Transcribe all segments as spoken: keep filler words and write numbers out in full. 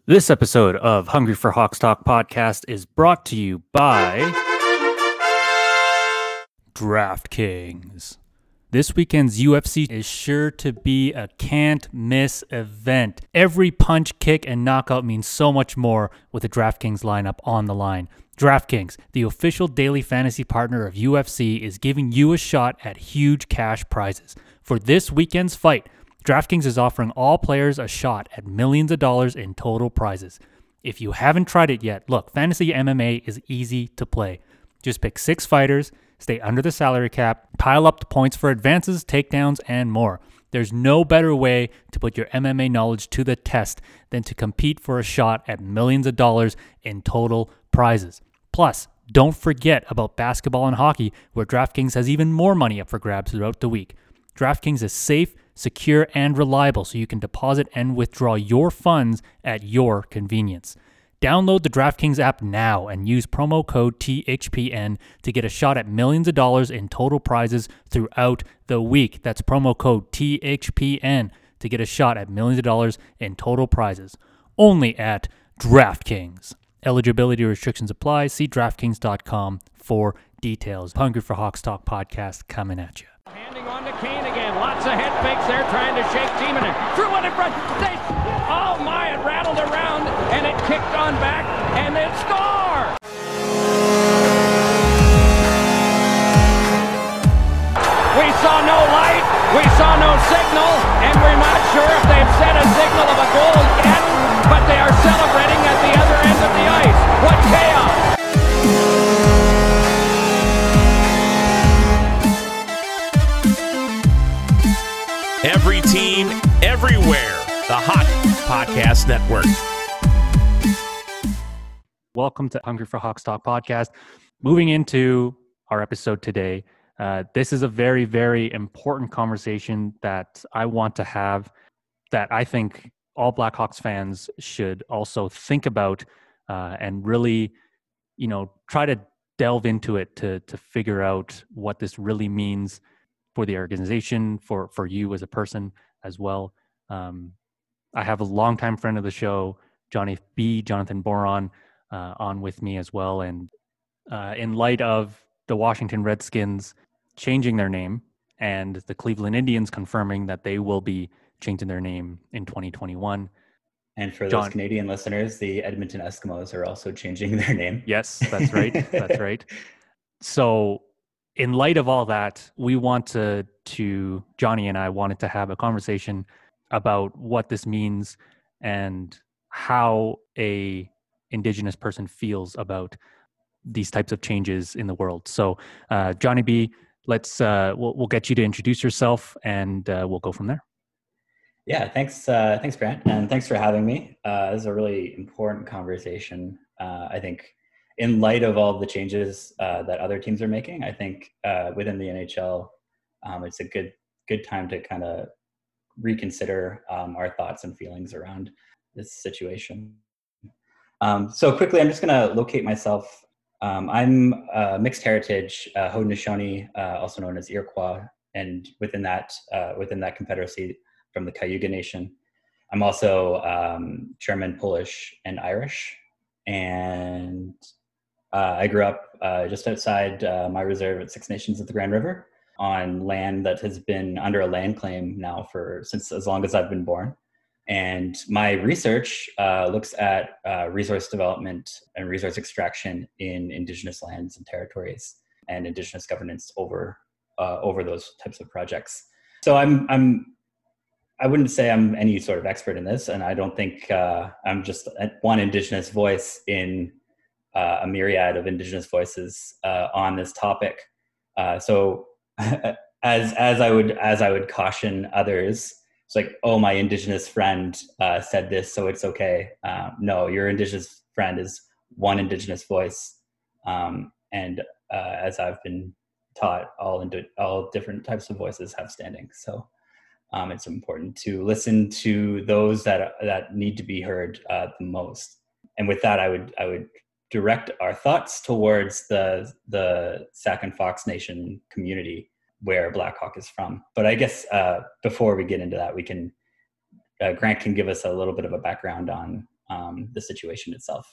This episode of Hungry for Hawks Talk podcast is brought to you by DraftKings. This weekend's U F C is sure to be a can't-miss event. Every punch, kick, and knockout means so much more with the DraftKings lineup on the line. DraftKings, the official daily fantasy partner of U F C, is giving you a shot at huge cash prizes. For this weekend's fight, DraftKings is offering all players a shot at millions of dollars in total prizes. If you haven't tried it yet, look, Fantasy M M A is easy to play. Just pick six fighters, stay under the salary cap, pile up the points for advances, takedowns, and more. There's no better way to put your M M A knowledge to the test than to compete for a shot at millions of dollars in total prizes. Plus, don't forget about basketball and hockey, where DraftKings has even more money up for grabs throughout the week. DraftKings is safe, secure, and reliable, so you can deposit and withdraw your funds at your convenience. Download the DraftKings app now and use promo code T H P N to get a shot at millions of dollars in total prizes throughout the week. That's promo code T H P N to get a shot at millions of dollars in total prizes. Only at DraftKings. Eligibility restrictions apply. See DraftKings dot com for details. Hungry for Hawks Talk podcast coming at you. Handing on to Kane again. Lots of head fakes there, trying to shake Timonen. Threw one in front. They, oh my, it rattled around, and it kicked on back, and then score! We saw no light, we saw no signal, and we're not sure if they've set a signal of a goal yet, but they are celebrating at the other end of the ice. What chaos! Every team, everywhere. The Hot Podcast Network. Welcome to Hungry for Hawks Talk podcast. Moving into our episode today, uh, this is a very, very important conversation that I want to have, that I think all Blackhawks fans should also think about uh, and really, you know, try to delve into it to to figure out what this really means for the organization, for, for you as a person as well. Um, I have a longtime friend of the show, Johnny B, Jonathan Boron, uh, on with me as well. And uh, in light of the Washington Redskins changing their name and the Cleveland Indians confirming that they will be changing their name in twenty twenty-one. And for John, those Canadian listeners, the Edmonton Eskimos are also changing their name. Yes, that's right. That's right. So in light of all that, we want to, to, Johnny and I wanted to have a conversation about what this means and how a Indigenous person feels about these types of changes in the world. So, uh, Johnny B, let's uh, we'll, we'll get you to introduce yourself, and uh, we'll go from there. Yeah, thanks, uh, thanks, Grant, and thanks for having me. Uh, this is a really important conversation. Uh, I think, in light of all the changes uh, that other teams are making, I think uh, within the N H L, um, it's a good good time to kind of reconsider um, our thoughts and feelings around this situation. Um, so quickly, I'm just going to locate myself. Um, I'm uh, mixed heritage, uh, Haudenosaunee, uh, also known as Iroquois, and within that uh, within that confederacy from the Cayuga Nation. I'm also um, German, Polish, and Irish, and Uh, I grew up uh, just outside uh, my reserve at Six Nations at the Grand River on land that has been under a land claim now for since as long as I've been born. And my research uh, looks at uh, resource development and resource extraction in Indigenous lands and territories and Indigenous governance over uh, over those types of projects. So I'm I'm I wouldn't say I'm any sort of expert in this, and I don't think uh, I'm just one Indigenous voice in Uh, a myriad of Indigenous voices uh, on this topic. Uh, so as as I would as I would caution others, it's like, oh, my Indigenous friend uh, said this, so it's okay. Uh, no, your Indigenous friend is one Indigenous voice, um, and uh, as I've been taught, all into all different types of voices have standing. So um, it's important to listen to those that that need to be heard uh, the most. And with that, I would I would. direct our thoughts towards the the Sac and Fox Nation community where Blackhawk is from. But I guess uh, before we get into that, we can uh, Grant can give us a little bit of a background on um, the situation itself.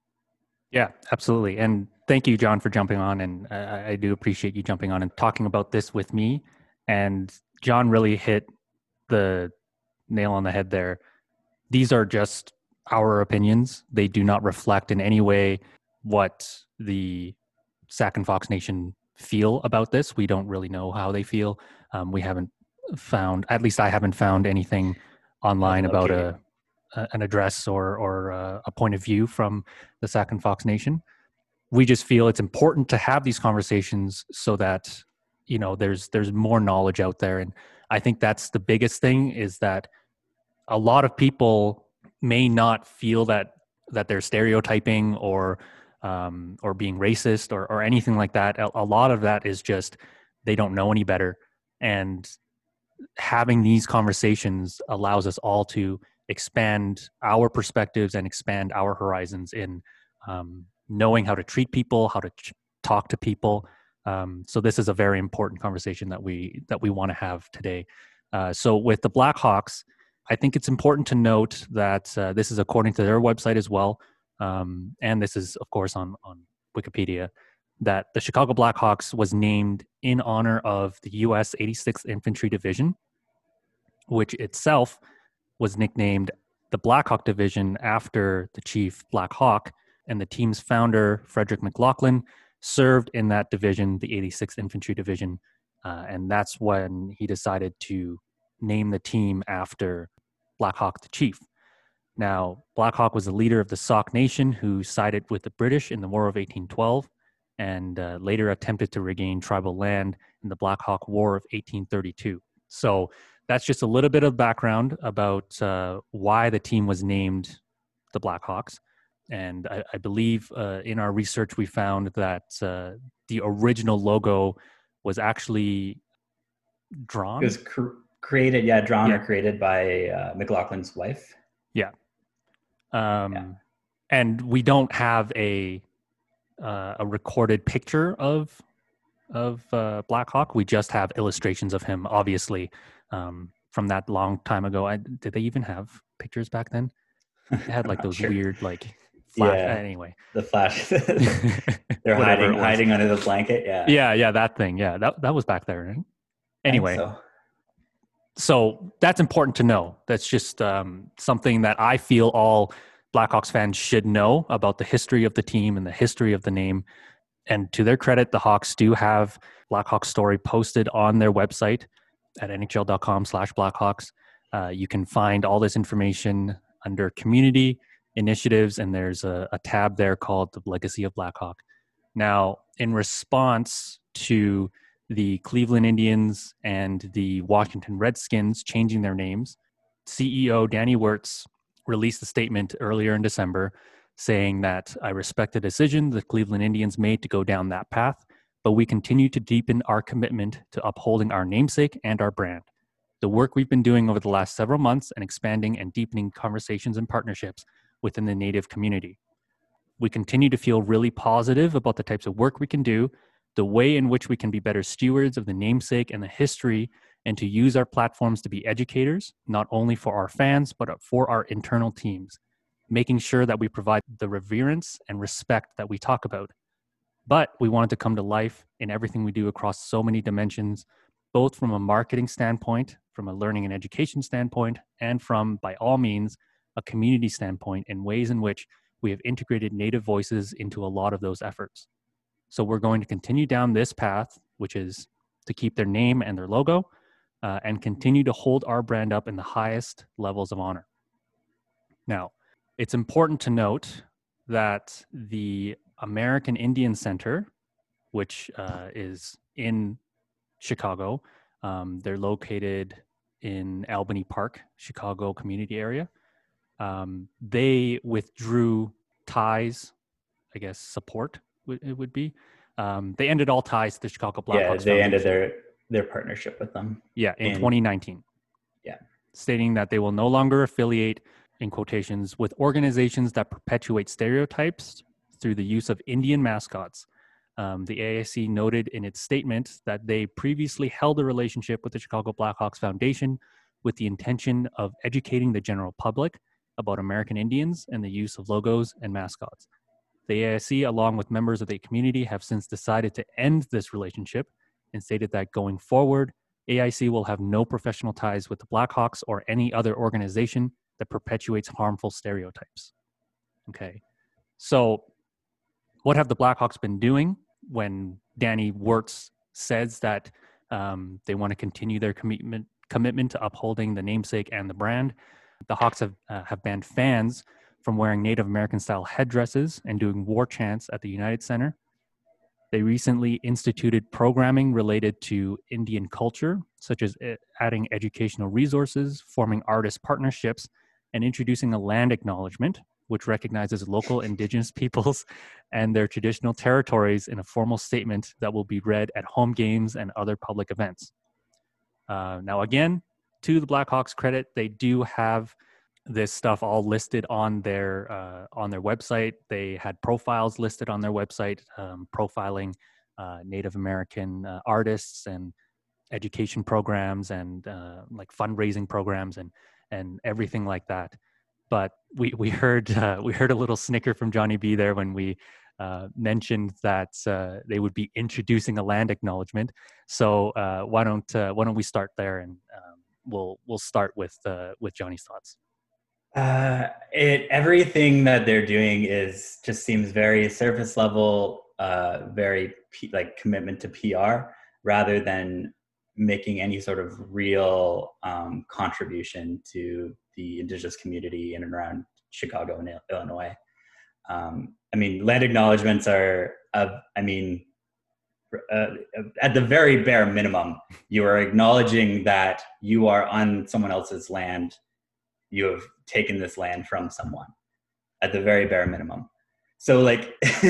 Yeah, absolutely. And thank you, John, for jumping on. And I, I do appreciate you jumping on and talking about this with me. And John really hit the nail on the head there. These are just our opinions. They do not reflect in any way what the Sac and Fox Nation feel about this. We don't really know how they feel. Um, we haven't found, at least I haven't found anything online about a, a an address or or a, a point of view from the Sac and Fox Nation. We just feel it's important to have these conversations so that, you know, there's there's more knowledge out there. And I think that's the biggest thing, is that a lot of people may not feel that that they're stereotyping or um, or being racist or or anything like that. A, a lot of that is just they don't know any better, and having these conversations allows us all to expand our perspectives and expand our horizons in um, knowing how to treat people, how to ch- talk to people. Um, so this is a very important conversation that we that we want to have today. Uh, so with the Blackhawks, I think it's important to note that uh, this is according to their website as well, um, and this is of course on on Wikipedia, that the Chicago Blackhawks was named in honor of the U S eighty-sixth Infantry Division, which itself was nicknamed the Blackhawk Division after the Chief Black Hawk, and the team's founder, Frederick McLaughlin, served in that division, the eighty-sixth Infantry Division, uh, and that's when he decided to name the team after Black Hawk the Chief. Now, Black Hawk was the leader of the Sauk Nation who sided with the British in the War of eighteen twelve and uh, later attempted to regain tribal land in the Black Hawk War of eighteen thirty-two. So that's just a little bit of background about uh, why the team was named the Blackhawks. And I, I believe uh, in our research, we found that uh, the original logo was actually drawn. It was cr- created, yeah, drawn Yeah. or created by uh, McLaughlin's wife. Yeah. Um, Yeah. And we don't have a uh, a recorded picture of of uh, Black Hawk. We just have illustrations of him, obviously, um, from that long time ago. I, did they even have pictures back then? They had like I'm not those sure. weird like flash. Yeah. Anyway, The flash. They're Whatever hiding it was. hiding under the blanket. Yeah. Yeah, yeah, that thing. Yeah, that that was back there. Right? I think Anyway, so. so that's important to know. That's just um, something that I feel all Blackhawks fans should know about the history of the team and the history of the name. And to their credit, the Hawks do have Blackhawks story posted on their website at nhl.com slash Blackhawks. Uh, you can find all this information under community initiatives, and there's a, a tab there called The Legacy of Blackhawk. Now, in response to the Cleveland Indians and the Washington Redskins changing their names, C E O Danny Wirtz released a statement earlier in December saying that I respect the decision the Cleveland Indians made to go down that path, but we continue to deepen our commitment to upholding our namesake and our brand. The work we've been doing over the last several months and expanding and deepening conversations and partnerships within the Native community. We continue to feel really positive about the types of work we can do, the way in which we can be better stewards of the namesake and the history, and to use our platforms to be educators, not only for our fans, but for our internal teams, making sure that we provide the reverence and respect that we talk about. But we want it to come to life in everything we do across so many dimensions, both from a marketing standpoint, from a learning and education standpoint, and from, by all means, a community standpoint in ways in which we have integrated Native voices into a lot of those efforts. So we're going to continue down this path, which is to keep their name and their logo, uh, and continue to hold our brand up in the highest levels of honor. Now, it's important to note that the American Indian Center, which uh, is in Chicago, um, they're located in Albany Park, Chicago community area. Um, they withdrew ties, I guess support w- it would be. Um, they ended all ties to the Chicago Blackhawks. Yeah, they Foundation. ended their their partnership with them. Yeah, in, in twenty nineteen. Yeah. Stating that they will no longer affiliate, in quotations, with organizations that perpetuate stereotypes through the use of Indian mascots. Um, the A I C noted in its statement that they previously held a relationship with the Chicago Blackhawks Foundation with the intention of educating the general public about American Indians and the use of logos and mascots. The A I C, along with members of the community, have since decided to end this relationship and stated that going forward, A I C will have no professional ties with the Blackhawks or any other organization that perpetuates harmful stereotypes. Okay, so what have the Blackhawks been doing when Danny Wirtz says that um, they want to continue their commitment commitment to upholding the namesake and the brand? The Hawks have uh, have banned fans from wearing Native American style headdresses and doing war chants at the United Center. They recently instituted programming related to Indian culture, such as adding educational resources, forming artist partnerships, and introducing a land acknowledgement, which recognizes local Indigenous peoples and their traditional territories in a formal statement that will be read at home games and other public events. Uh, now, again, to the Blackhawks' credit, they do have this stuff all listed on their uh, on their website. They had profiles listed on their website, um, profiling uh, Native American uh, artists and education programs and uh, like fundraising programs and and everything like that. But we we heard uh, we heard a little snicker from Johnny B there when we uh, mentioned that uh, they would be introducing a land acknowledgement. So uh, why don't uh, why don't we start there, and um, we'll we'll start with uh, with Johnny's thoughts. Uh, it everything that they're doing is just seems very surface level, uh, very P, like commitment to P R rather than making any sort of real um, contribution to the Indigenous community in and around Chicago and Illinois. Um, I mean, land acknowledgements are, uh, I mean, uh, at the very bare minimum, you are acknowledging that you are on someone else's land. You have taken this land from someone at the very bare minimum. So like,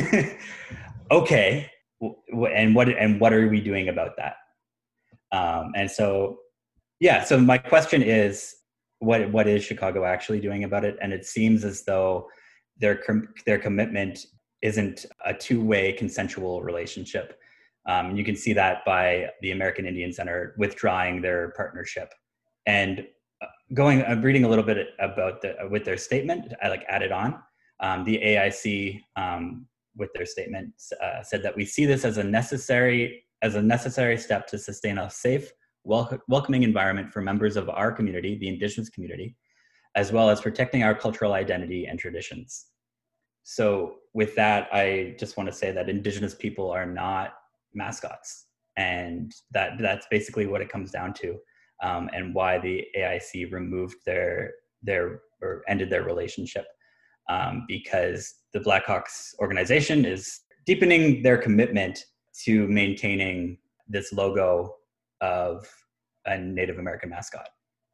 okay, and what and what are we doing about that? Um, and so, yeah. So my question is, what what is Chicago actually doing about it? And it seems as though their their commitment isn't a two-way consensual relationship. Um, you can see that by the American Indian Center withdrawing their partnership. And going, I'm reading a little bit about the with their statement. I like added on. Um, the A I C um, with their statement uh, said that we see this as a necessary as a necessary step to sustain a safe, wel- welcoming environment for members of our community, the Indigenous community, as well as protecting our cultural identity and traditions. So with that, I just want to say that Indigenous people are not mascots, and that that's basically what it comes down to. Um, and why the A I C removed their their or ended their relationship, um, because the Blackhawks organization is deepening their commitment to maintaining this logo of a Native American mascot.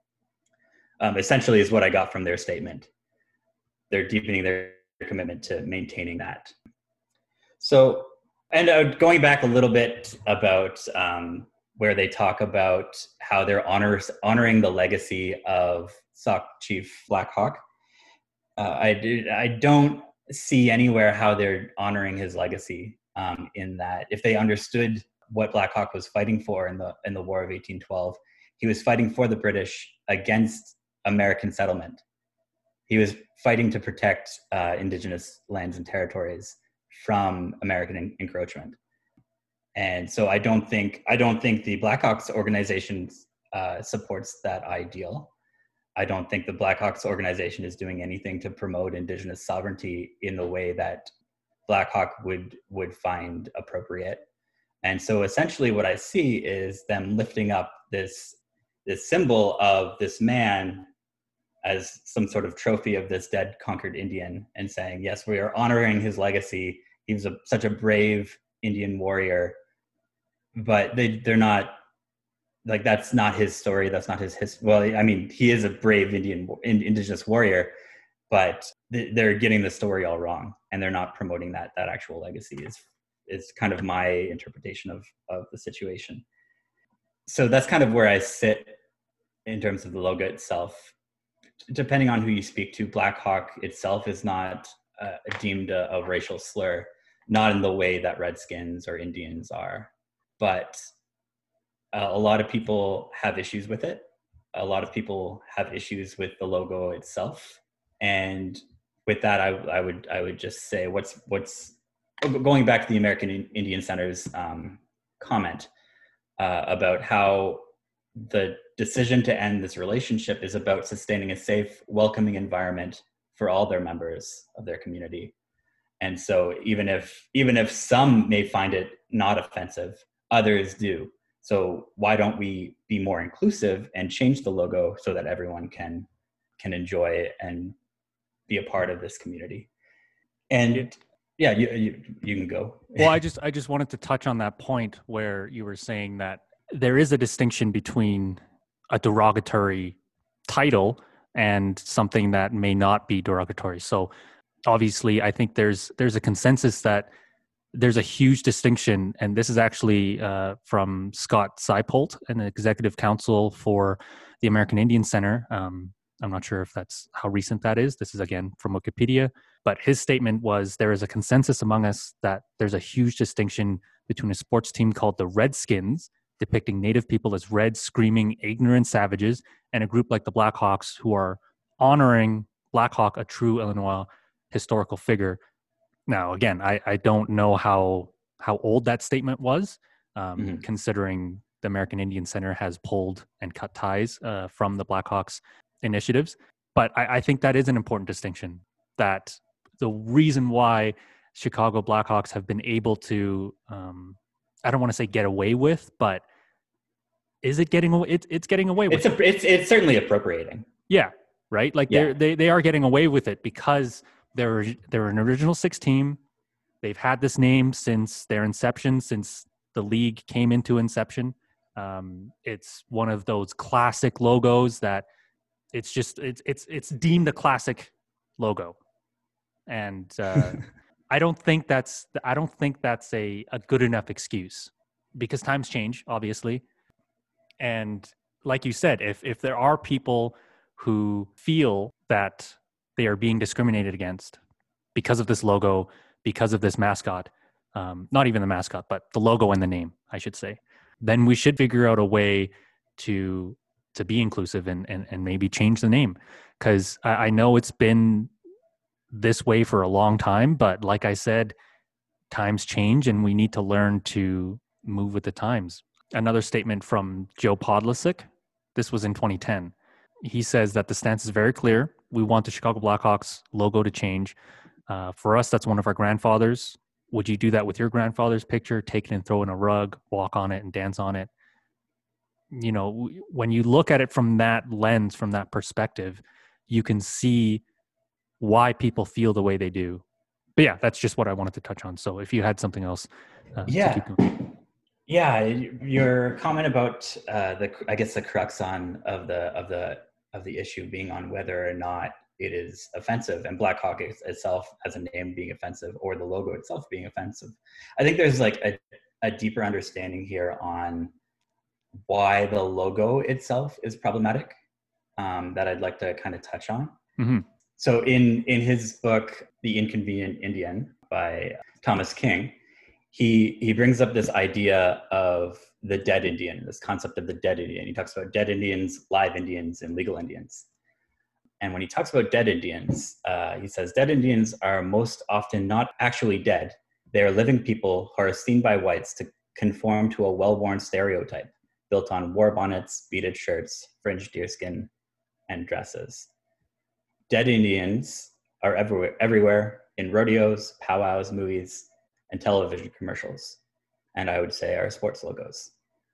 Um, essentially, is what I got from their statement. They're deepening their commitment to maintaining that. So, and uh, going back a little bit about. Um, where they talk about how they're honors, honoring the legacy of Sauk Chief Black Hawk. Uh, I, do, I don't see anywhere how they're honoring his legacy um, in that if they understood what Black Hawk was fighting for in the, in the War of eighteen twelve, he was fighting for the British against American settlement. He was fighting to protect uh, Indigenous lands and territories from American en- encroachment. And so I don't think I don't think the Blackhawks organization uh, supports that ideal. I don't think the Blackhawks organization is doing anything to promote Indigenous sovereignty in the way that Blackhawk would would find appropriate. And so essentially what I see is them lifting up this this symbol of this man as some sort of trophy of this dead conquered Indian and saying, yes, we are honoring his legacy. He was a, such a brave Indian warrior. But they, they're not, like, that's not his story. That's not his history. Well, I mean, he is a brave Indian, Indigenous warrior, but they're getting the story all wrong. And they're not promoting that, that actual legacy is, is kind of my interpretation of, of the situation. So that's kind of where I sit in terms of the logo itself. Depending on who you speak to, Black Hawk itself is not uh, deemed a, a racial slur, not in the way that Redskins or Indians are. But uh, a lot of people have issues with it. A lot of people have issues with the logo itself. And with that, I, I would I would just say what's what's going back to the American Indian Center's um, comment uh, about how the decision to end this relationship is about sustaining a safe, welcoming environment for all their members of their community. And so even if even if some may find it not offensive, others do. So why don't we be more inclusive and change the logo so that everyone can can enjoy it and be a part of this community? And yeah, you you, you can go. Well, I just I just wanted to touch on that point where you were saying that there is a distinction between a derogatory title and something that may not be derogatory. So obviously, I think there's there's a consensus that there's a huge distinction, and this is actually uh, from Scott Seipolt, an executive counsel for the American Indian Center. Um, I'm not sure if that's how recent that is. This is again from Wikipedia, but his statement was there is a consensus among us that there's a huge distinction between a sports team called the Redskins, depicting Native people as red, screaming, ignorant savages, and a group like the Blackhawks who are honoring Black Hawk, a true Illinois historical figure. Now, again, I, I don't know how how old that statement was, um, mm-hmm. considering the American Indian Center has pulled and cut ties uh, from the Blackhawks initiatives. But I, I think that is an important distinction, that the reason why Chicago Blackhawks have been able to, um, I don't want to say get away with, but is it getting away? It's, it's getting away with it's, a, it's It's certainly appropriating. Yeah, right? Like yeah. they they are getting away with it because they're, they're an original six team. They've had this name since their inception, since the league came into inception. Um, it's one of those classic logos that it's just, it's, it's, it's deemed a classic logo. And uh, I don't think that's, I don't think that's a, a good enough excuse, because times change, obviously. And like you said, if, if there are people who feel that they are being discriminated against because of this logo, because of this mascot, um, not even the mascot, but the logo and the name, I should say, then we should figure out a way to to be inclusive and and, and maybe change the name. Because I, I know it's been this way for a long time, but like I said, times change and we need to learn to move with the times. Another statement from Joe Podlasick, this was in twenty ten. He says that the stance is very clear. We want the Chicago Blackhawks logo to change. Uh, for us, that's one of our grandfathers. Would you do that with your grandfather's picture? Take it and throw it in a rug, walk on it and dance on it? You know, when you look at it from that lens, from that perspective, you can see why people feel the way they do. But yeah, that's just what I wanted to touch on. So if you had something else, uh, yeah, to keep going. Yeah, your comment about uh, the, I guess the crux on of the of the of the issue being on whether or not it is offensive, and Black Hawk itself as a name being offensive, or the logo itself being offensive. I think there's like a, a deeper understanding here on why the logo itself is problematic um, that I'd like to kind of touch on. Mm-hmm. So in in his book, The Inconvenient Indian by Thomas King, he he brings up this idea of the dead Indian, this concept of the dead Indian. He talks about dead Indians, live Indians, and legal Indians. And when he talks about dead Indians, uh, he says, dead Indians are most often not actually dead. They are living people who are seen by whites to conform to a well-worn stereotype built on war bonnets, beaded shirts, fringed deerskin, and dresses. Dead Indians are everywhere, everywhere in rodeos, powwows, movies, and television commercials. And I would say our sports logos.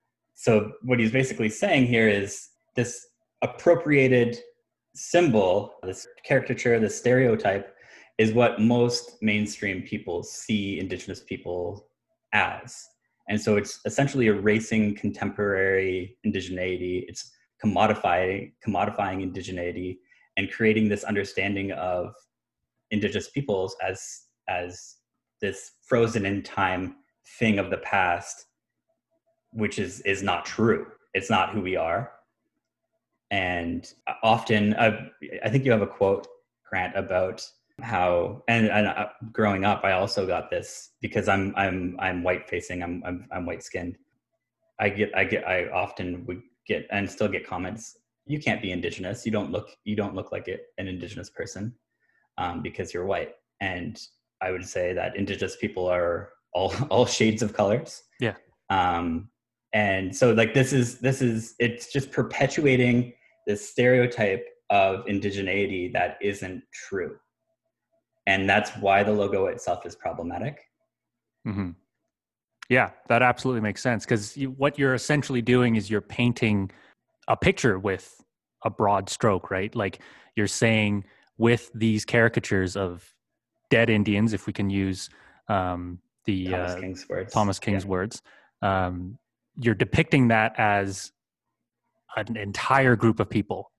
So what he's basically saying here is this appropriated symbol, this caricature, this stereotype, is what most mainstream people see Indigenous people as. And so it's essentially erasing contemporary indigeneity. It's commodifying, commodifying indigeneity and creating this understanding of Indigenous peoples as, as this frozen in time thing of the past, which is, is not true. It's not who we are. And often, uh, I think you have a quote, Grant, about how, and, and uh, growing up, I also got this because I'm I'm I'm white facing, I'm I'm, I'm white skinned. I get I get I often would get and still get comments, you can't be Indigenous. You don't look, you don't look like it, an Indigenous person um, because you're white. And I would say that Indigenous people are all, all shades of colors. Yeah. Um, and so like, this is, this is, it's just perpetuating this stereotype of indigeneity that isn't true. And that's why the logo itself is problematic. Mm-hmm. Yeah, that absolutely makes sense. Because you, what you're essentially doing is you're painting a picture with a broad stroke, right? Like you're saying with these caricatures of dead Indians, if we can use um, the Thomas uh, King's words. Thomas King's yeah. words, um, you're depicting that as an entire group of people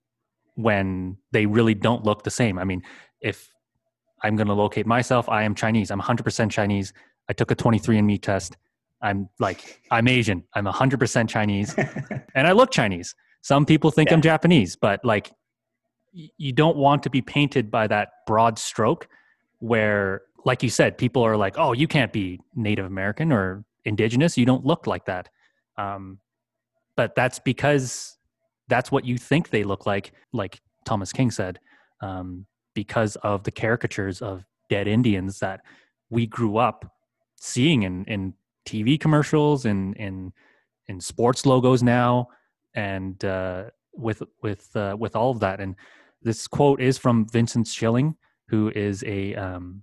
when they really don't look the same. I mean, if I'm going to locate myself, I am Chinese. I'm one hundred percent Chinese. I took a twenty-three and me test. I'm like, I'm Asian. I'm one hundred percent Chinese. And I look Chinese. Some people think yeah. I'm Japanese, but like, y- you don't want to be painted by that broad stroke where, like you said, people are like, oh, you can't be Native American or Indigenous. You don't look like that. Um, but that's because that's what you think they look like, like Thomas King said, um, because of the caricatures of dead Indians that we grew up seeing in, in T V commercials and in, in sports logos now, and uh, with with uh, with all of that. And this quote is from Vincent Schilling, who is a um,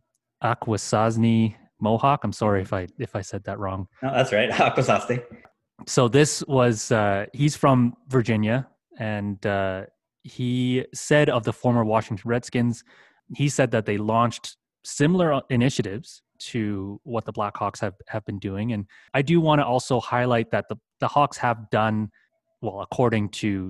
Akwesasne Mohawk. I'm sorry if I if I said that wrong. No, that's right. Akwesasne. So this was uh, he's from Virginia, and uh, he said of the former Washington Redskins, he said that they launched similar initiatives to what the Blackhawks have, have been doing. And I do want to also highlight that the, the Hawks have done, well, according to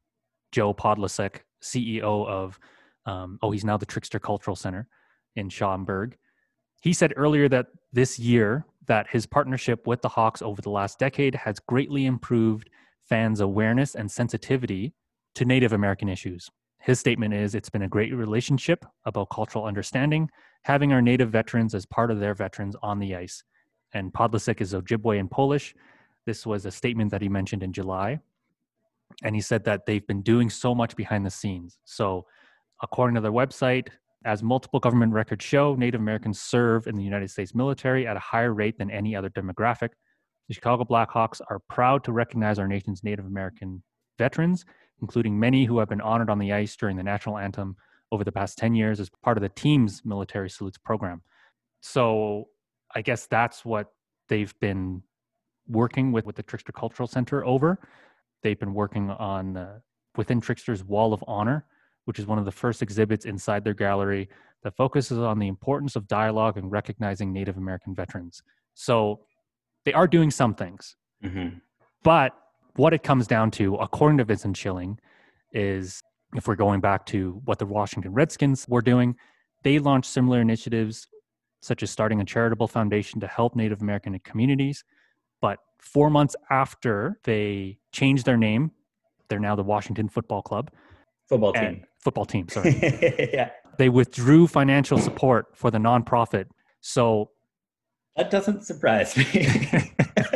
Joe Podlasek, C E O of, um, oh, he's now the Trickster Cultural Center in Schaumburg. He said earlier that this year that his partnership with the Hawks over the last decade has greatly improved fans' awareness and sensitivity to Native American issues. His statement is, it's been a great relationship about cultural understanding, having our Native veterans as part of their veterans on the ice. And Podlasek is Ojibwe in Polish. This was a statement that he mentioned in July. And he said that they've been doing so much behind the scenes. So according to their website, as multiple government records show, Native Americans serve in the United States military at a higher rate than any other demographic. The Chicago Blackhawks are proud to recognize our nation's Native American veterans, including many who have been honored on the ice during the national anthem over the past ten years as part of the team's military salutes program. So I guess that's what they've been working with, with the Trickster Cultural Center over. They've been working on uh, within Trickster's Wall of Honor, which is one of the first exhibits inside their gallery that focuses on the importance of dialogue and recognizing Native American veterans. So they are doing some things. Mm-hmm. But what it comes down to, according to Vincent Schilling, is if we're going back to what the Washington Redskins were doing, they launched similar initiatives such as starting a charitable foundation to help Native American communities. But four months after they changed their name, they're now the Washington Football Club. Football team. Football team, sorry. yeah. They withdrew financial support for the nonprofit. So that doesn't surprise me.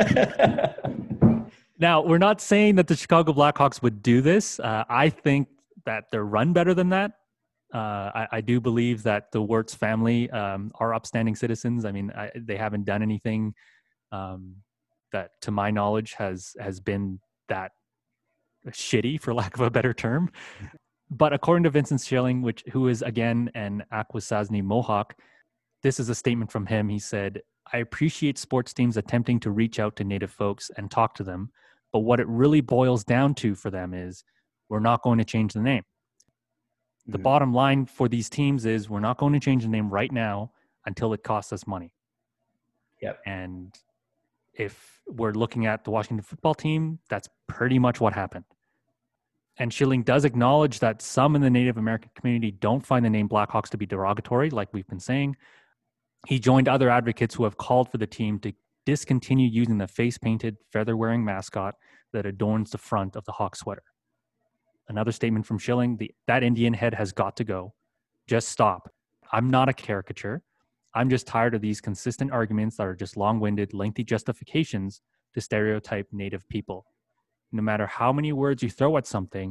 Now, we're not saying that the Chicago Blackhawks would do this. Uh, I think that they're run better than that. Uh, I, I do believe that the Wirtz family um, are upstanding citizens. I mean, I, they haven't done anything um, that, to my knowledge, has has been that shitty, for lack of a better term. But according to Vincent Schilling, which who is again an Akwesasne Mohawk, this is a statement from him. He said, "I appreciate sports teams attempting to reach out to Native folks and talk to them, but what it really boils down to for them is we're not going to change the name. The Mm-hmm. bottom line for these teams is we're not going to change the name right now until it costs us money." Yep. And if we're looking at the Washington football team, that's pretty much what happened. And Schilling does acknowledge that some in the Native American community don't find the name Blackhawks to be derogatory, like we've been saying. He joined other advocates who have called for the team to discontinue using the face-painted, feather-wearing mascot that adorns the front of the Hawk sweater. Another statement from Schilling, the, that Indian head has got to go. Just stop. I'm not a caricature. I'm just tired of these consistent arguments that are just long-winded, lengthy justifications to stereotype Native people. No matter how many words you throw at something,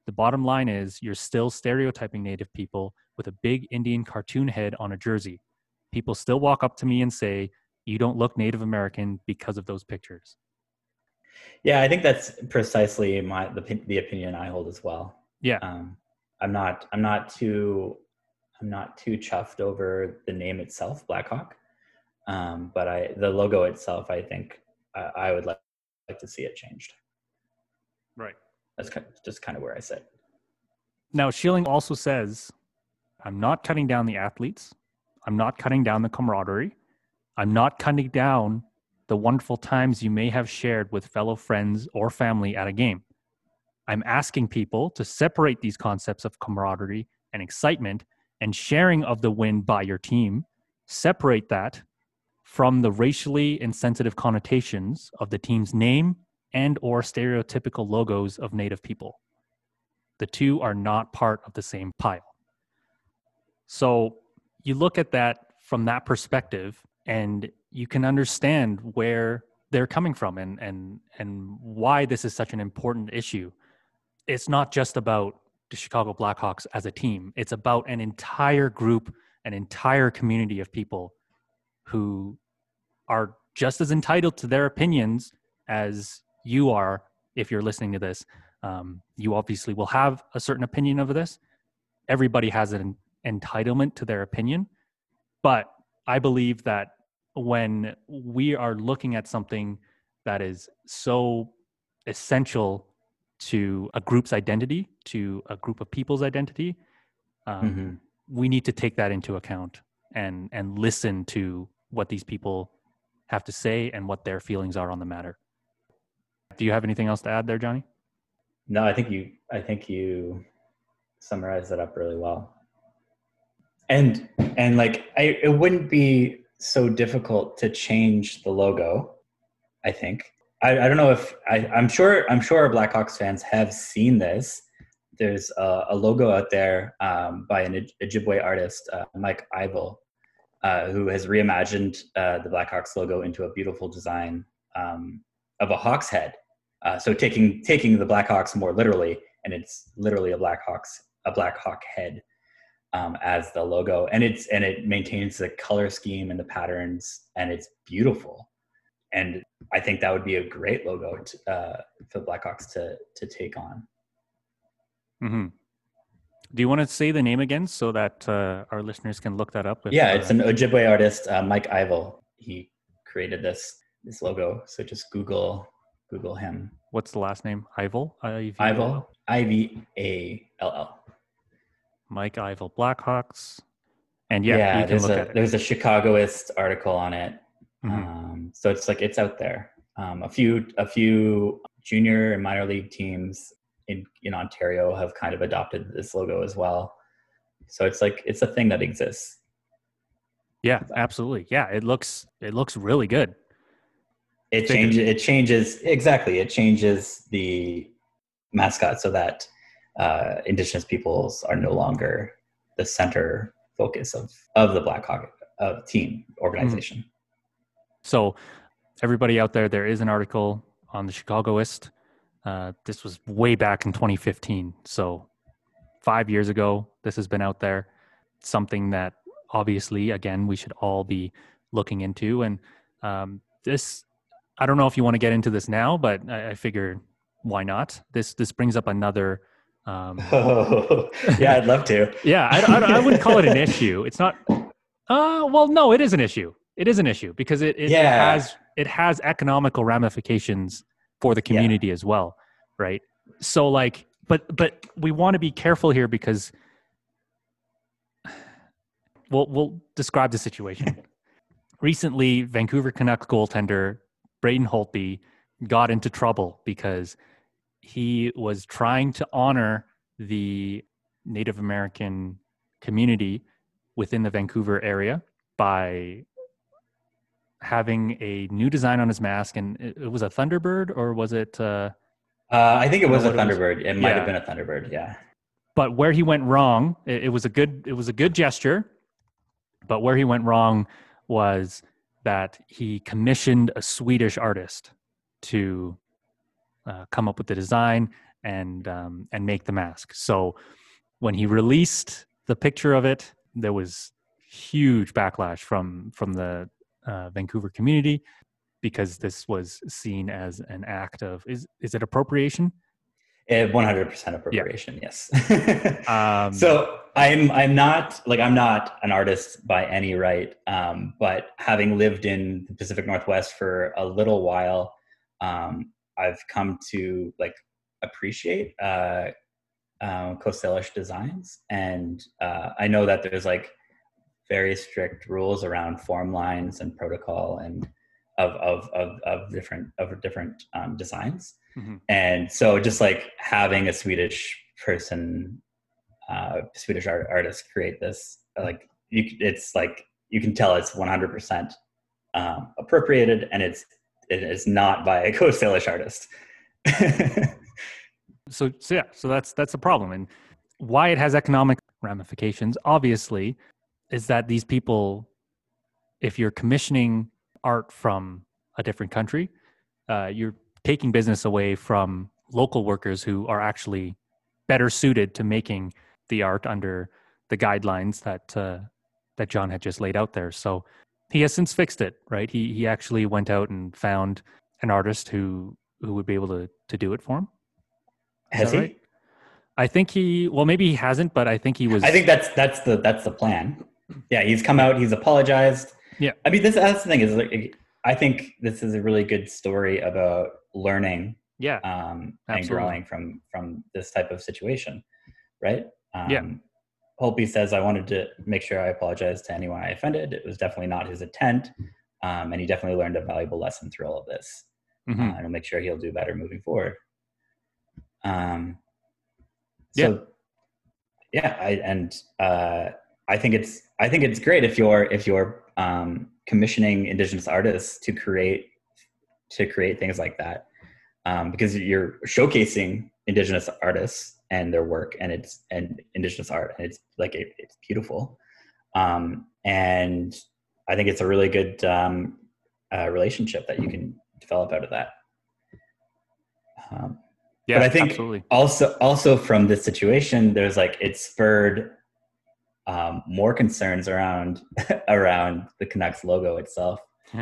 The bottom line is you're still stereotyping Native people with a big Indian cartoon head on a jersey. People still walk up to me and say, you don't look Native American because of those pictures. Yeah, I think that's precisely my the, the opinion I hold as well. Yeah. Um, I'm not I'm not too I'm not too chuffed over the name itself, Blackhawk. Um, but I the logo itself, I think uh, I would like, like to see it changed. Right. That's kind of, just kind of where I sit. Now, Schilling also says, I'm not cutting down the athletes. I'm not cutting down the camaraderie. I'm not cutting down the wonderful times you may have shared with fellow friends or family at a game. I'm asking people to separate these concepts of camaraderie and excitement and sharing of the win by your team, separate that from the racially insensitive connotations of the team's name and or stereotypical logos of Native people. The two are not part of the same pile. So you look at that from that perspective and you can understand where they're coming from and and and why this is such an important issue. It's not just about the Chicago Blackhawks as a team. It's about an entire group, an entire community of people who are just as entitled to their opinions as you are if you're listening to this. Um, you obviously will have a certain opinion of this. Everybody has an entitlement to their opinion. But I believe that when we are looking at something that is so essential to a group's identity, to a group of people's identity, um, Mm-hmm. we need to take that into account and and listen to what these people have to say and what their feelings are on the matter. Do you have anything else to add there, Johnny? No, I think you I think you summarized that up really well. And and like I it wouldn't be so difficult to change the logo, I think. I, I don't know if I, I'm sure I'm sure our Blackhawks fans have seen this. There's a, a logo out there um, by an Ojibwe artist, uh, Mike Ivel, uh, who has reimagined uh, the Blackhawks logo into a beautiful design um, of a hawk's head. Uh, so taking taking the Blackhawks more literally, and it's literally a Blackhawks a Black Hawk head um, as the logo, and it's and it maintains the color scheme and the patterns, and it's beautiful. And I think that would be a great logo to, uh, for the Blackhawks to to take on. Mm-hmm. Do you want to say the name again so that uh, our listeners can look that up? If, yeah, uh, it's an Ojibwe artist, uh, Mike Ivel. He created this this logo. So just Google Google him. What's the last name? Ivel? Ivel. I V A L L. Mike Ivel, Blackhawks. And yeah, yeah you can there's look a at it. there's a Chicagoist article on it. Mm-hmm. Um, so it's like it's out there. Um, a few a few junior and minor league teams in in Ontario have kind of adopted this logo as well. So it's like it's a thing that exists. Yeah, absolutely. Yeah, it looks it looks really good. It changes. It changes exactly. It changes the mascot so that uh, Indigenous peoples are no longer the center focus of of the Blackhawk uh, team organization. Mm-hmm. So, everybody out there, there is an article on the Chicagoist. Uh, this was way back in twenty fifteen. So, five years ago, this has been out there. Something that obviously, again, we should all be looking into. And um, this, I don't know if you want to get into this now, but I, I figure why not? This this brings up another. Um, oh, yeah, I'd love to. yeah, I, I, I wouldn't call it an issue. It's not. Uh, well, no, it is an issue. It is an issue because it, it yeah. has it has economical ramifications for the community yeah. as well, right? So like, but but we want to be careful here because we'll we'll describe the situation. Recently, Vancouver Canucks goaltender Braden Holtby got into trouble because he was trying to honor the Native American community within the Vancouver area by having a new design on his mask. And it, it was a Thunderbird, or was it? Uh, uh, I think it was a It, Thunderbird. was. It might yeah. have been a Thunderbird. Yeah. But where he went wrong, it, it was a good. It was a good gesture. But where he went wrong was that he commissioned a Swedish artist to uh, come up with the design. and um, and make the mask. So when he released the picture of it, there was huge backlash from from the uh, Vancouver community because this was seen as an act of is is it appropriation? one hundred percent appropriation, yeah. yes. um, so I'm I'm not like I'm not an artist by any right, um, but having lived in the Pacific Northwest for a little while, um, I've come to like appreciate uh, uh, Coast Salish designs, and uh, I know that there's like very strict rules around form lines and protocol and of of of, of different of different um, designs. Mm-hmm. And so just like having a Swedish person, uh, Swedish art, artist create this, like you, it's like, you can tell it's one hundred percent um, appropriated, and it's, it is not by a Coast Salish artist. so, so yeah, so that's, that's the problem. And why it has economic ramifications, obviously, is that these people, if you're commissioning art from a different country, uh, you're taking business away from local workers who are actually better suited to making the art under the guidelines that uh, that John had just laid out there. So he has since fixed it, right? He he actually went out and found an artist who who would be able to to do it for him. Is Has he? Right? I think he. Well, maybe he hasn't, but I think he was. I think that's that's the that's the plan. Yeah, he's come out. He's apologized. Yeah. I mean, this that's the thing is like, I think this is a really good story about learning, yeah, um, and growing from from this type of situation, right? Um, yeah. Holtby says, I wanted to make sure I apologize to anyone I offended. It was definitely not his intent, um, and he definitely learned a valuable lesson through all of this. Mm-hmm. Uh, and I'll make sure he'll do better moving forward. Um, so, yeah, yeah I, and uh, I think it's I think it's great if you're if you're um, commissioning Indigenous artists to create to create things like that, um, because you're showcasing Indigenous artists and their work, and it's and Indigenous art, and it's like it, it's beautiful, um, and I think it's a really good um, uh, relationship that you can develop out of that. Um, yeah, but I think absolutely. also also from this situation, there's like it spurred um, more concerns around around the Canucks logo itself.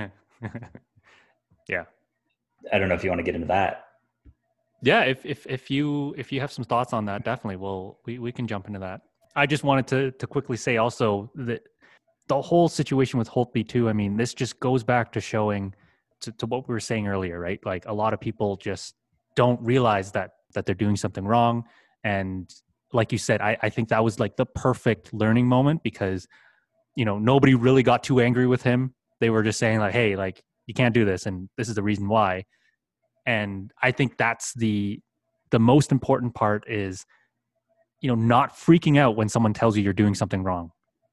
Yeah. I don't know if you want to get into that. Yeah, if if if you if you have some thoughts on that, definitely we'll we, we can jump into that. I just wanted to to quickly say also that the whole situation with Holtby too, I mean, this just goes back to showing to, to what we were saying earlier, right? Like a lot of people just don't realize that that they're doing something wrong. And like you said, I, I think that was like the perfect learning moment because, you know, nobody really got too angry with him. They were just saying like, hey, like you can't do this, and this is the reason why. And I think that's the the most important part is, you know, not freaking out when someone tells you you're doing something wrong.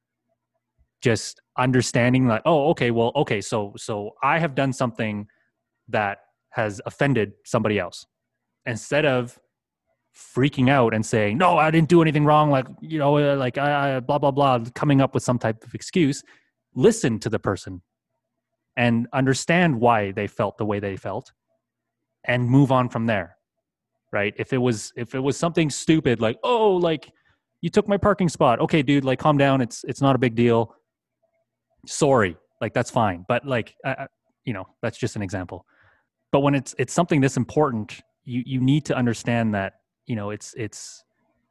Just understanding like, oh, okay, well, okay, so so I have done something that has offended somebody else. Instead of freaking out and saying, no, I didn't do anything wrong, like, you know, like I, I blah, blah, blah, coming up with some type of excuse, listen to the person and understand why they felt the way they felt and move on from there, right? If it was if it was something stupid like, oh, like you took my parking spot. Okay, dude, like calm down. It's it's not a big deal. Sorry, like that's fine. But like, uh, you know, that's just an example. But when it's it's something this important, you you need to understand that, you know, it's it's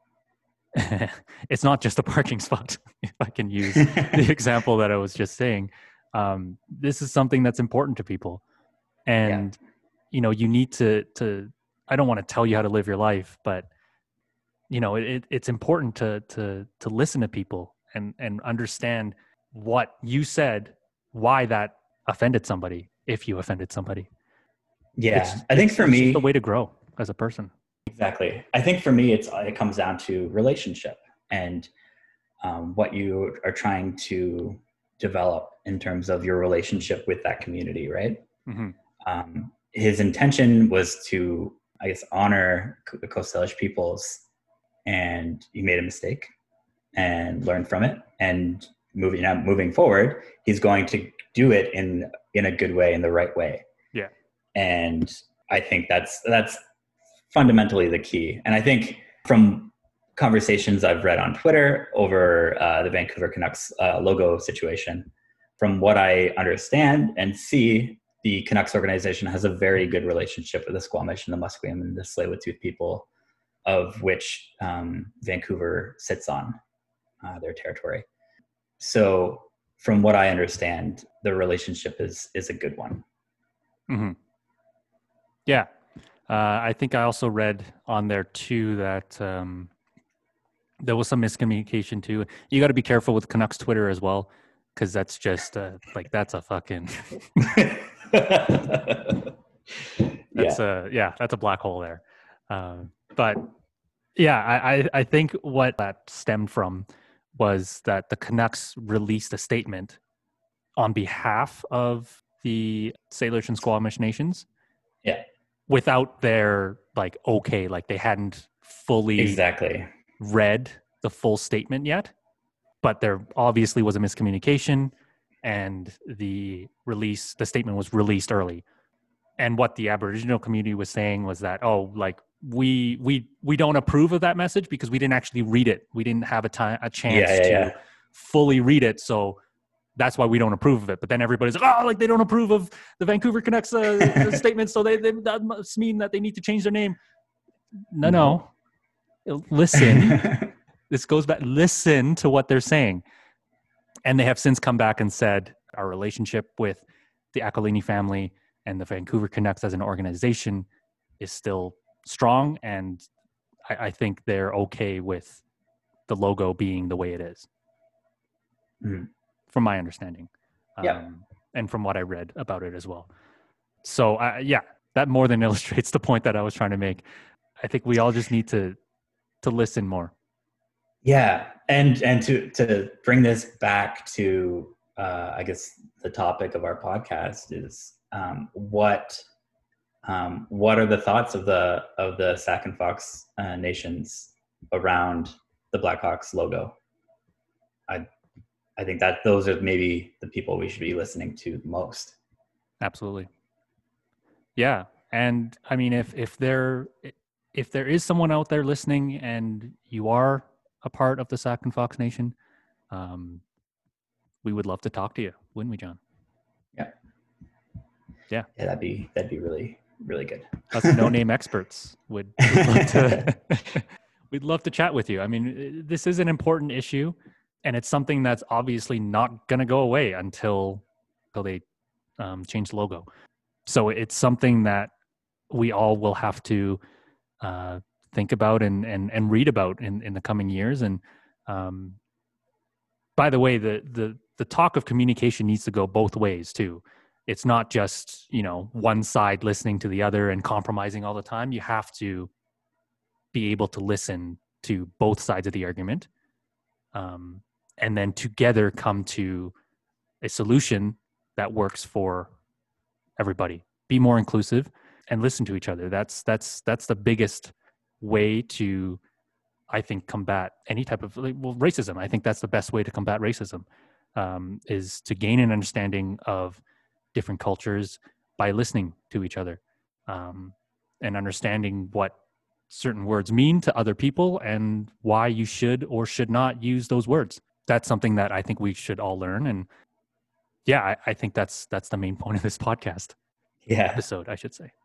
it's not just a parking spot. If I can use the example that I was just saying, um, this is something that's important to people, and yeah. you know, you need to to. I don't want to tell you how to live your life, but you know, it, it's important to to to listen to people and and understand what you said, why that offended somebody, if you offended somebody. Yeah, it's, I think it's, for it's me, just the way to grow as a person. Exactly. I think for me, it's it comes down to relationship and um, what you are trying to develop in terms of your relationship with that community, right? Mm-hmm. Um, his intention was to, I guess, honor the Coast Salish peoples, and he made a mistake and learned from it. And moving now, moving forward, he's going to do it in in a good way, in the right way. Yeah. And I think that's that's fundamentally the key. And I think from conversations I've read on Twitter over uh, the Vancouver Canucks uh, logo situation, from what I understand and see, the Canucks organization has a very good relationship with the Squamish and the Musqueam and the Tsleil-Waututh people, of which um, Vancouver sits on uh, their territory. So from what I understand, the relationship is is a good one. Mm-hmm. Yeah. Uh, I think I also read on there too that um, there was some miscommunication too. You got to be careful with Canucks Twitter as well, because that's just uh, like that's a fucking that's yeah. a yeah that's a black hole there. Uh, but yeah, I, I I think what that stemmed from was that the Canucks released a statement on behalf of the Salish and Squamish nations. Yeah. Without their like okay, like they hadn't fully exactly read the full statement yet, but there obviously was a miscommunication, and the release, the statement was released early. And what the Aboriginal community was saying was that, oh, like we we we don't approve of that message because we didn't actually read it. We didn't have a time a chance yeah, yeah, to yeah. fully read it, so that's why we don't approve of it. But then everybody's like, oh, like they don't approve of the Vancouver Canucks uh, statement, so they, they that must mean that they need to change their name. No, no. no. Listen. This goes back. Listen to what they're saying. And they have since come back and said our relationship with the Aquilini family and the Vancouver Canucks as an organization is still strong. And I, I think they're okay with the logo being the way it is. Mm. From my understanding, um, yeah. and from what I read about it as well. So, uh, yeah, that more than illustrates the point that I was trying to make. I think we all just need to to listen more. Yeah, and and to to bring this back to, uh, I guess the topic of our podcast is um, what um, what are the thoughts of the of the Sac and Fox uh, nations around the Blackhawks logo? I. I think that those are maybe the people we should be listening to the most. Absolutely. Yeah. And I mean, if, if there, if there is someone out there listening and you are a part of the Sac and Fox Nation, um, we would love to talk to you, wouldn't we, John? Yeah. Yeah. Yeah. That'd be, that'd be really, really good. Us no-name experts would, would love to, we'd love to chat with you. I mean, this is an important issue. And it's something that's obviously not going to go away until, until they um, change the logo. So it's something that we all will have to uh, think about and, and, and read about in, in the coming years. And um, by the way, the, the, the talk of communication needs to go both ways too. It's not just, you know, one side listening to the other and compromising all the time. You have to be able to listen to both sides of the argument. Um, and then together come to a solution that works for everybody. Be more inclusive and listen to each other. That's that's that's the biggest way to, I think, combat any type of well racism. I think that's the best way to combat racism, um, is to gain an understanding of different cultures by listening to each other, um, and understanding what certain words mean to other people and why you should or should not use those words. That's something that I think we should all learn. And yeah, I, I think that's that's the main point of this podcast. Yeah. Episode, I should say.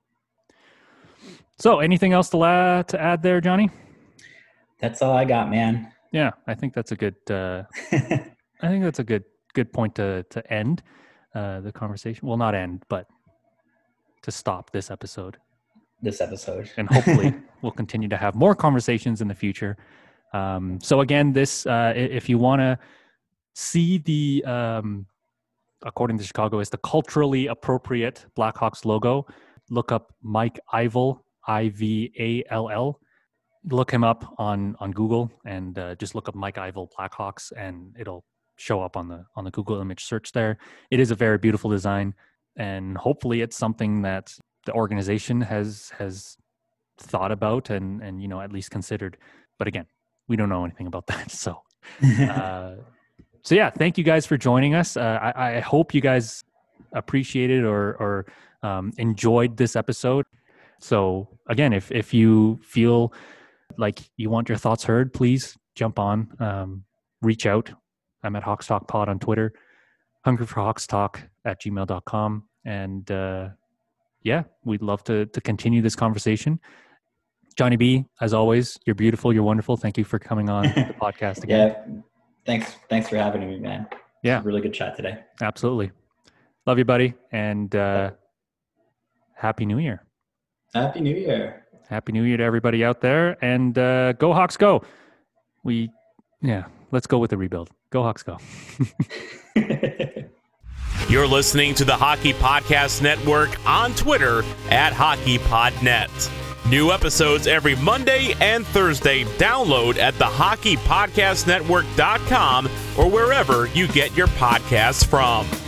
So anything else to, la- to add there, Johnny? That's all I got, man. Yeah, I think that's a good uh, I think that's a good good point to to end uh, the conversation. Well, not end, but to stop this episode. This episode. And hopefully we'll continue to have more conversations in the future. Um, so again, this, uh, if you want to see the, um, according to Chicago, is the culturally appropriate Blackhawks logo, look up Mike Ival, I V A L L. Look him up on, on Google and uh, just look up Mike Ival Blackhawks and it'll show up on the, on the Google image search there. It is a very beautiful design and hopefully it's something that the organization has, has thought about and, and, you know, at least considered. But again, we don't know anything about that. So, uh, so yeah, thank you guys for joining us. Uh, I, I hope you guys appreciated or, or um, enjoyed this episode. So again, if if you feel like you want your thoughts heard, please jump on, um, reach out. I'm at Hawks Talk Pod on Twitter, hungry for hawks talk at gmail dot com. And uh, yeah, we'd love to to continue this conversation. Johnny B, as always, you're beautiful, you're wonderful. Thank you for coming on the podcast again. Yeah, thanks. Thanks for having me, man. Yeah, it's a really good chat today. Absolutely. Love you, buddy. And uh, Happy New Year. Happy New Year. Happy New Year to everybody out there. And uh, go Hawks, go. We, yeah, let's go with the rebuild. Go Hawks, go. You're listening to the Hockey Podcast Network on Twitter at HockeyPodNet. New episodes every Monday and Thursday. Download at the hockey podcast network dot com or wherever you get your podcasts from.